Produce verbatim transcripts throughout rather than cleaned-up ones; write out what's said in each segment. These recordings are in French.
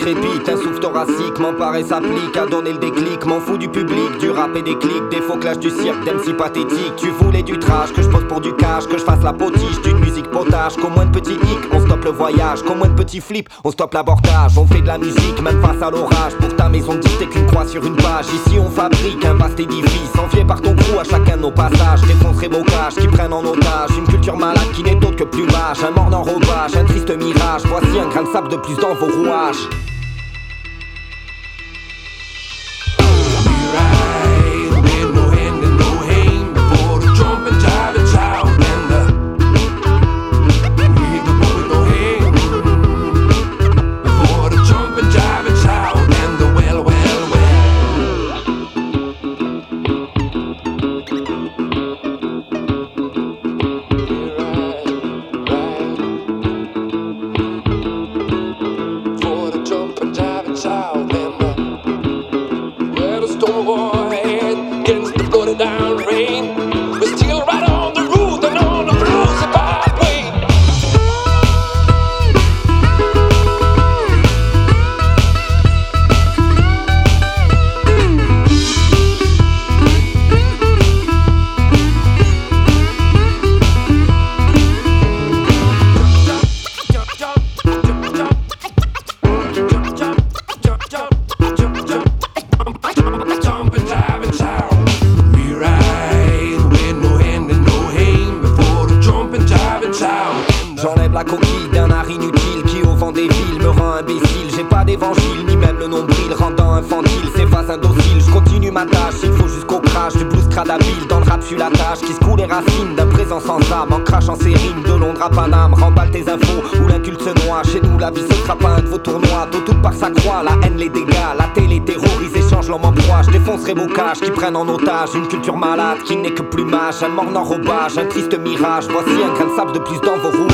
crépite, un souffle thoracique m'empare et s'applique à donner le déclic. M'en fous du public, du rap et des clics, des faux clashs du cirque, d'M C pathétique. Tu voulais du trash, que je pose pour du cash, que je fasse la potiche d'une musique potage. Qu'au moins de petits hicks, on stoppe le voyage. Qu'au moins de petits flips, on stoppe l'abordage. On fait de la musique, même face à l'orage. Pour ta maison de disque, t'es qu'une croix sur une page. Ici on fabrique un vaste édifice, envié par ton crew à chacun de nos passages. Défoncerai bocages qui prennent en otage une culture malade qui n'est autre que plumage. Un mort d'enrobage, un triste mirage. Voici un grain de sable de plus dans vos rouages. J'enlève la coquille d'un art inutile qui au vent des villes me rend imbécile. J'ai pas d'évangile, ni même le nombril rendant infantile, s'efface indocile. Je continue ma tâche, il faut jusqu'au crash du blues cradabile. Dans le rap, j'suis la tâche qui secoue les racines d'un présent sans âme. En crachant ses rimes de Londres à Paname. Remballe tes infos où l'inculte se noie. Chez nous la vie ce sera pas un de vos tournois. Tôt toute part sa croix, la haine les dégâts. La télé terrorise, échange l'homme en proie. Je défoncerai vos cages qui prennent en otage une culture malade qui n'est que plumage. Un mort d'enrobage, un triste mirage. Voici un grain de sable de plus dans vos rouages.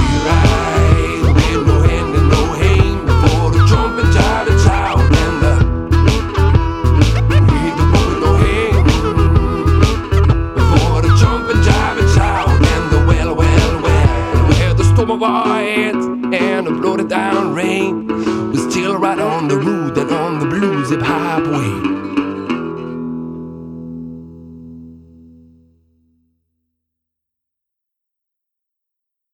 Of our heads and a bloated down rain. We're still right on the road and on the blues hip hop way.